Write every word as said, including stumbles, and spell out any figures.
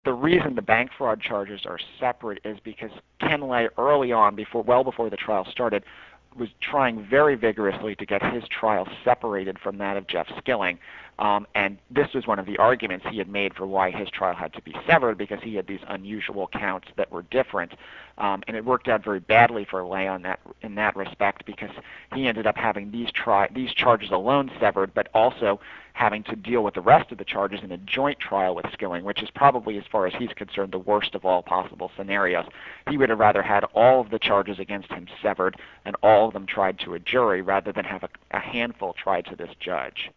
the reason the bank fraud charges are separate is because Ken Lay early on, before, well before the trial started, was trying very vigorously to get his trial separated from that of Jeff Skilling. Um, and this was one of the arguments he had made for why his trial had to be severed, because he had these unusual counts that were different. Um, and it worked out very badly for Lay on that, in that respect, because he ended up having these, tri these charges alone severed, but also having to deal with the rest of the charges in a joint trial with Skilling, which is probably, as far as he's concerned, the worst of all possible scenarios. He would have rather had all of the charges against him severed and all of them tried to a jury rather than have a, a handful tried to this judge.